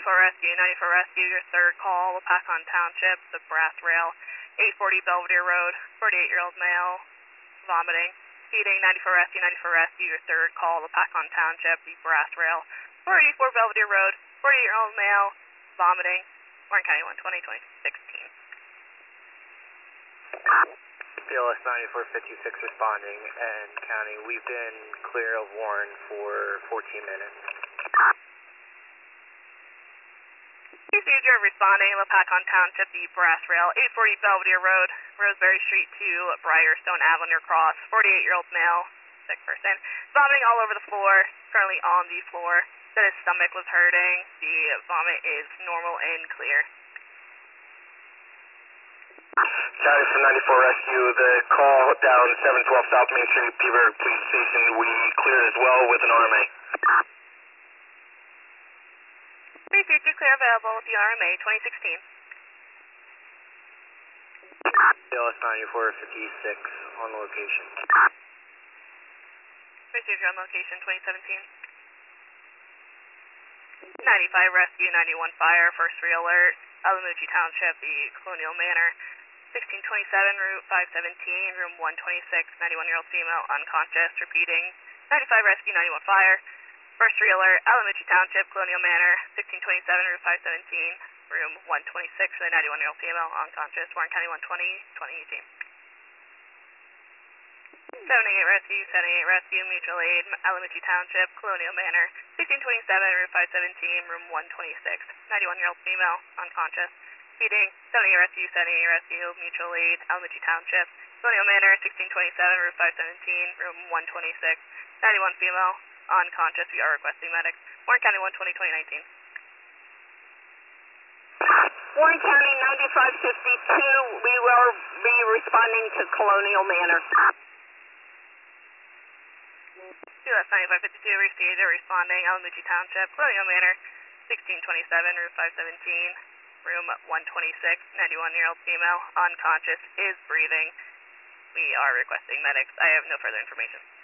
Rescue, 94 Rescue, your third call, Wapakon Township, the brass rail, 840 Belvedere Road, 48-year-old male, vomiting. Feeding, 94 Rescue, your third call, Wapakon Township, the brass rail, 484 Belvedere Road, 48-year-old male, vomiting. Warren County 120, 2016. PLS 9456 responding, and County, we've been clear of Warren for 14 minutes. Procedure responding, Wapakon Township, the brass rail, 840 Belvedere Road, Roseberry Street to Briarstone Ave on your cross, 48-year-old male, sick person, vomiting all over the floor, currently on the floor, said his stomach was hurting, the vomit is normal and clear. County from 94 Rescue, the call down 712 South Main Street, Peaburg Police Station, we cleared as well with an RMA. Procedure clear available with the RMA 2016. PLS 9456 on location. Procedure on location 2017. 95 Rescue, 91 Fire, first re-alert, Alamucci Township, the Colonial Manor, 1627 Route 517, room 126, 91-year-old female, unconscious, repeating, 95 Rescue, 91 Fire, first re-alert, Alamucci Township, Colonial Manor, 1627 Route 517, room 126, 91-year-old female, unconscious, Warren County 120, 2018. 78 Rescue, Mutual Aid, Alamucci Township, Colonial Manor, 1627 Route 517, room 126, 91-year-old female, unconscious, feeding, 78 Rescue, Mutual Aid, Alamucci Township, Colonial Manor, 1627 Route 517, room 126, 91 female, unconscious, we are requesting medics. Warren County 120, 2019. Warren County 9552, we will be responding to Colonial Manor. US 9552 received a responding, Alamucci Township, Colonial Manor, 1627 Route 517, room 126, 91-year-old female, unconscious, is breathing. We are requesting medics. I have no further information.